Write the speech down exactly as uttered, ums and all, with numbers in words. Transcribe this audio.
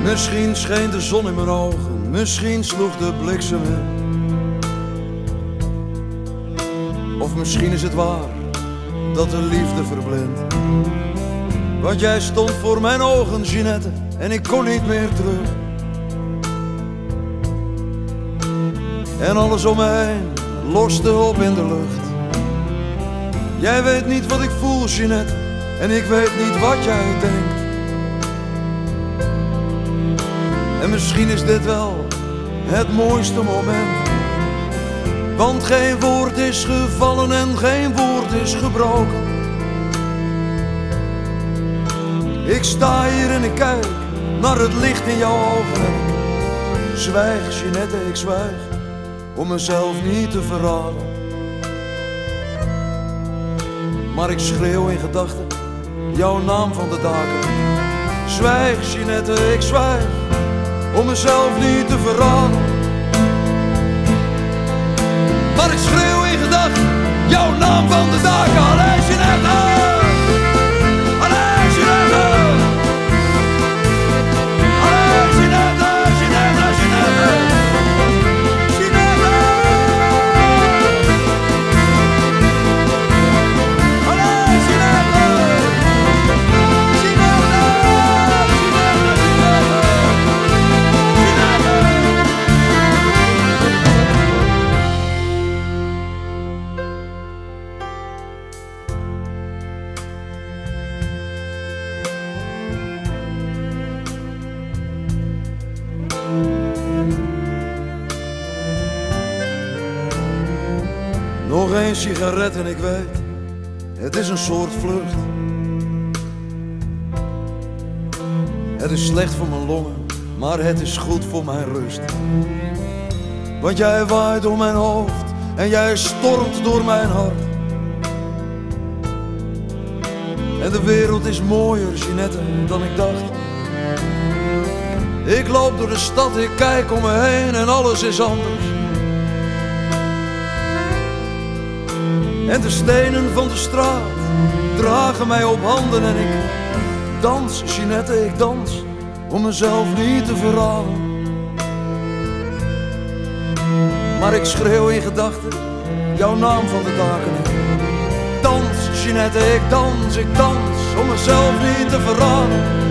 Misschien scheen de zon in mijn ogen, misschien sloeg de bliksem in. Of misschien is het waar dat de liefde verblindt. Want jij stond voor mijn ogen, Jeanette, en ik kon niet meer terug. En alles om me heen loste op in de lucht. Jij weet niet wat ik voel, Jeanette, en ik weet niet wat jij denkt. En misschien is dit wel het mooiste moment. Want geen woord is gevallen en geen woord is gebroken. Ik sta hier en ik kijk naar het licht in jouw ogen. En ik zwijg, Jeanette, ik zwijg, om mezelf niet te verraden. Maar ik schreeuw in gedachten jouw naam van de daken. Zwijg, Jeanette, ik zwijg, om mezelf niet te verraden. Maar ik schreeuw in gedachten jouw naam van de daken. Allee, Jeanette! Allee, Jeanette! Allee, Jeanette, Jeanette, Jeanette! Jeanette! Allee, Jeanette! Jeanette! Nog één sigaret en ik weet, het is een soort vlucht. Het is slecht voor mijn longen, maar het is goed voor mijn rust. Want jij waait door mijn hoofd en jij stormt door mijn hart. En de wereld is mooier, Jeanette, dan ik dacht. Ik loop door de stad, ik kijk om me heen en alles is anders. En de stenen van de straat dragen mij op handen en ik dans, Jeanette, ik dans, om mezelf niet te verraden. Maar ik schreeuw in gedachten jouw naam van de daken. Dans, Jeanette, ik dans, ik dans, om mezelf niet te verraden.